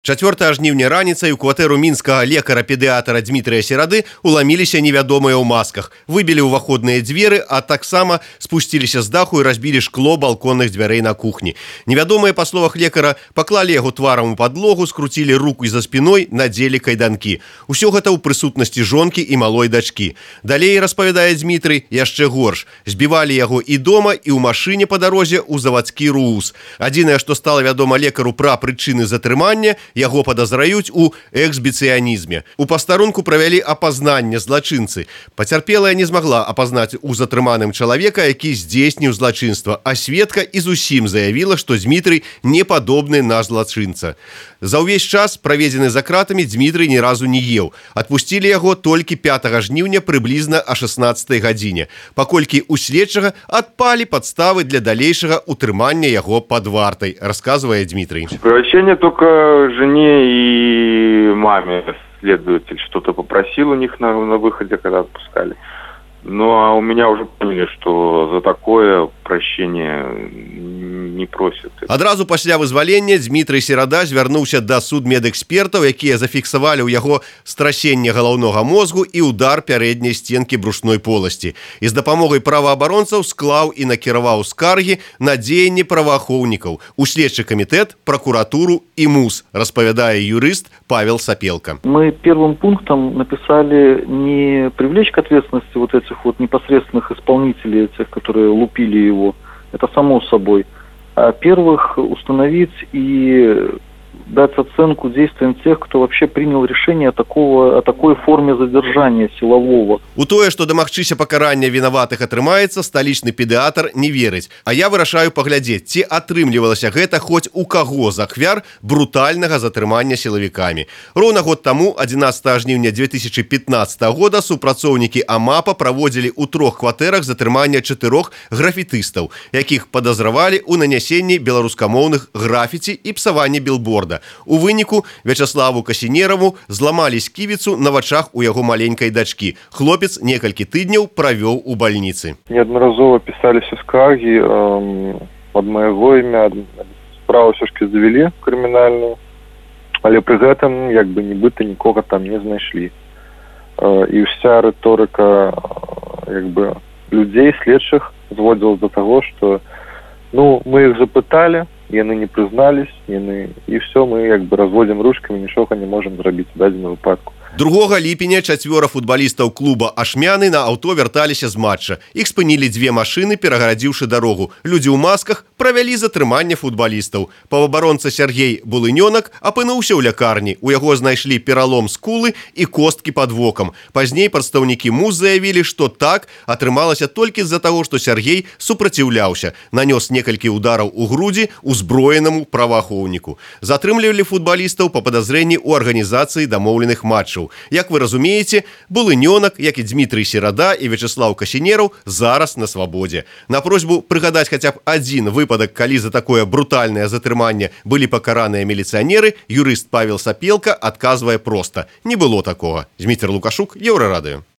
4 жніўня раніцай у кватэру мінскага лекара-педыятра Дмітрыя Серады уламіліся невядомыя ў масках, выбілі ўваходныя дзверы, а таксама спусціліся з даху і разбілі шкло балконных дзвярэй на кухні. Невядомыя, па словах лекара, паклалі яго тварам у падлогу, скруцілі руку за спіной, надзелі кайданкі. Усё гэта ў прысутнасці жонкі і малой дачкі. Далей, распавядае Дмітрый, яшчэ горш. Збівалі яго і дома, і ў машыне па дарозе ў завадскі РУУС. Адзінае, што стала вядома лекару пра прычыны затрымання, яго падазраюць у эксбіцыянізме. У пастарунку правялі апазнанне злачынцы. Пацярпелая не змагла апазнаць у затрыманым чалавека, які здзейсніў злачынства, а сведка і зусім заявіла, што Дмітрый не падобны на злачынца. За ўвесь час, праведзены за кратамі, Дмітрый ні разу не еў. Адпусцілі яго толькі 5 жніўня прыблізна о 16 гадзіне, паколькі ў следчага адпалі падставы для далейшага утрымання яго пад вартай, расказвае Дмітрый. Превращение только жене и маме следователь что-то попросил у них на выходе, когда отпускали. Ну, а у меня уже поняли, что за такое прощение не просят. Адразу пасля вызвалення Дмітрый Серада звярнуўся да судмедэкспертаў, якія зафіксавалі ў яго страсенне галаўнога мозгу і удар пярэдняй сценкі брушной поласці. І з дапамогай праваабаронцаў склаў і накіраваў скаргі на дзеянні праваахоўнікаў у следчы камітэт, прокуратуру і МУС, распавядае юрыст Павел Сапелка. Мы первым пунктом написали не привлечь к ответственности вот этих вот непосредственных исполнителей, этих, которые лупили его, это само собой, а первых установить и дать оценку действиям тех, кто вообще принял решение о такой форме задержания силового. У тое, што дамагчыся пакарання вінаватых атрымаецца, сталічны педыятр не верыць. А я вырашаю паглядзець, ці атрымлівалася гэта хоць у каго з ахвяр брутальнага затрымання сілавікамі. Роўна год таму, 11 жніўня 2015 года, супрацоўнікі АМАПа праводзілі ў 3 кватэрах затрымання 4 графітыстаў, якіх падазравалі ў нанясенні беларускамоўных графіці і псаванні білборда. У выніку Вячаславу Касінераву зламалі сківіцу на вачах у яго маленькай дачкі. Хлопец некалькі тыдняў правёў у бальніцы. Неаднаразова пісаліся скаргі ад майго імя. Справу ўсё-таки завялі крымінальную, але пры гэтым як бы нібыта нікога там не знайшлі. І ўся рыторыка як бы людзей следчых зводзіла да таго, што мы іх запыталі, яны не прызнались, і все, мы як бы разводим ручками, нічога не можем зрабіць у дадзеным выпадку. 2 ліпеня 4 футбалістаў клуба Ашмяны на аўто вярталіся з матча. Іх спынілі 2 машыны, перагарадзіўшы дарогу. Людзі ў масках правялі затрыманне футбалістаў. Паўабаронца Сергей Булынёнак апынуўся ў лякарні. У яго знайшлі пералом скулы і косткі пад вокам. Пазней прадстаўнікі МУС заявілі, што так атрымалася толькі з-за таго, што Сергей супраціўляўся. Нанёс некалькі удараў у грудзі узброенаму праваахоўніку. Затрымлівалі футбалістаў па падазрэнні ў арганізацыі дамоўленых матчаў. Як вы разумееце, Булынёнак, як і Дмітрый Серада і Вячаслав Касінераў зараз на свабодзе. На просьбу прыгадаць хаця б адзін выпадак, калі за такое брутальнае затрыманне былі пакараныя міліцыянеры, юрыст Павел Сапелка адказвае проста: не было такога. Дмітрий Лукашук, Еўрарадыё.